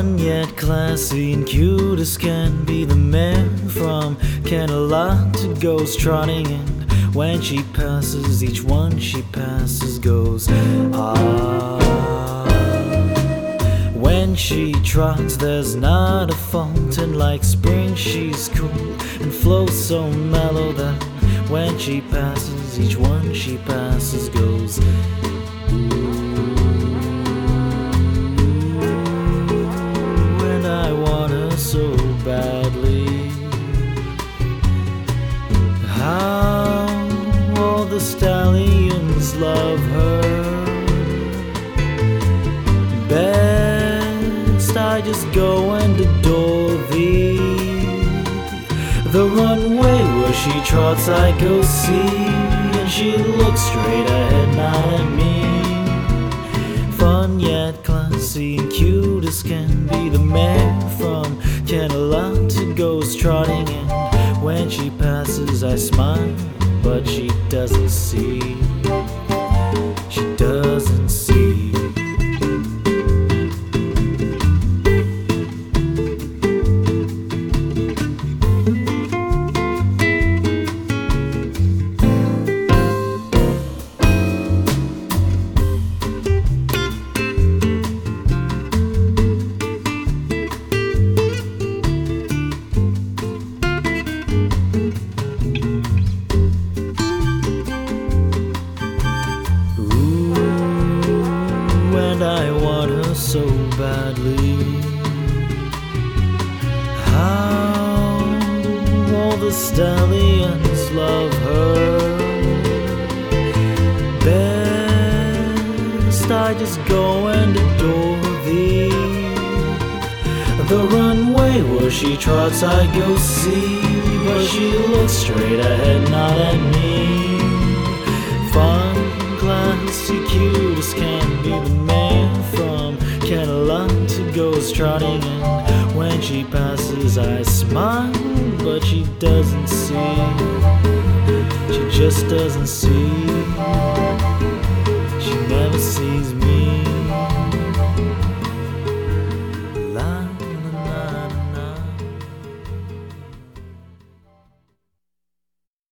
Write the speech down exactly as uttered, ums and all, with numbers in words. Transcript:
Fun yet classy and cute as can be, the mare from Camelot goes trotting in. When she passes, each one she passes goes ah. When she trots, there's not a fault, and like spring she's cool and flows so mellow that when she passes, each one she passes goes ooh. And I want her so badly. How all the stallions love her. Best I just go and adore thee. The runway where she trots I go see, and she looks straight ahead, not at me. Fun yet classy and cute as can be, the mare from Camelot goes trotting in. When she passes I smile, but she doesn't see. She doesn't see. And I want her so badly. How all the stallions love her. Best I just go and adore thee. The runway where she trots I go see, but she looks straight ahead, not at me. Fun, classy, cute as can be, the mare from Camelot goes trotting in. When she passes I smile, but she doesn't see. She just doesn't see.